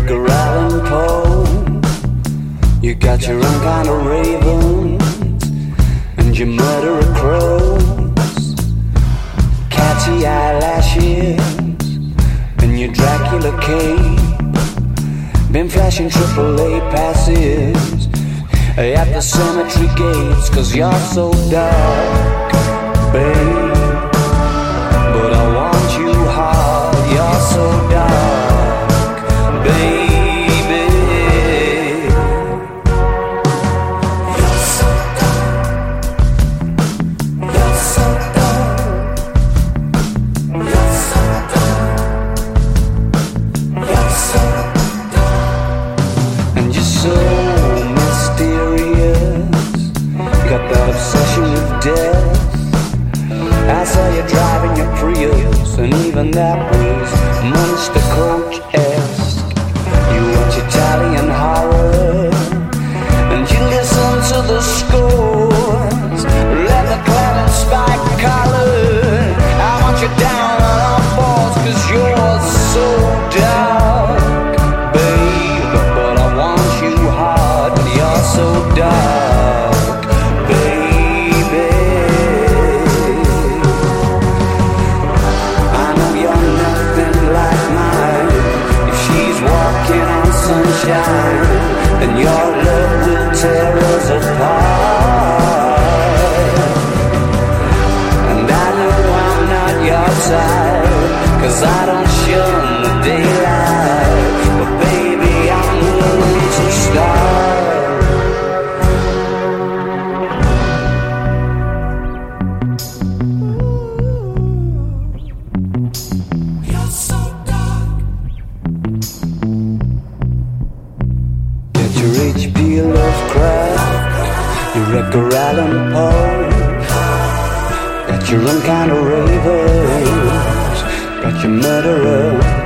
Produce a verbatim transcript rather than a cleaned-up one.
Edgar Allan Poe. You got your own kind of ravens and your murderer crows, catchy eyelashes and your Dracula cape. Been flashing triple A passes at the cemetery gates, 'cause you're so dark, babe. But I want you hard, you're so dark, baby. You're so dark, you're so dark, you're so dark, you're so dark. And you're so mysterious, got that obsession with death. I saw you driving your Prius, and even that was Monster Coach-esque. You watch Italian horror, and you listen to the scores, leather clad and spike collar. I want you down on all fours, 'cause you're so dark, babe. But I want you hard, but you're so dark, baby. I know you're nothing like mine. If she's walking on sunshine, then your love will tear us apart. And I know I'm not your type, 'cause I don't shun the daylight. But baby, I'm willing to start. You're so dark. Get your H P Lovecraft, your Edgar Allan Poe. Got your own kind of ravens, got your murderer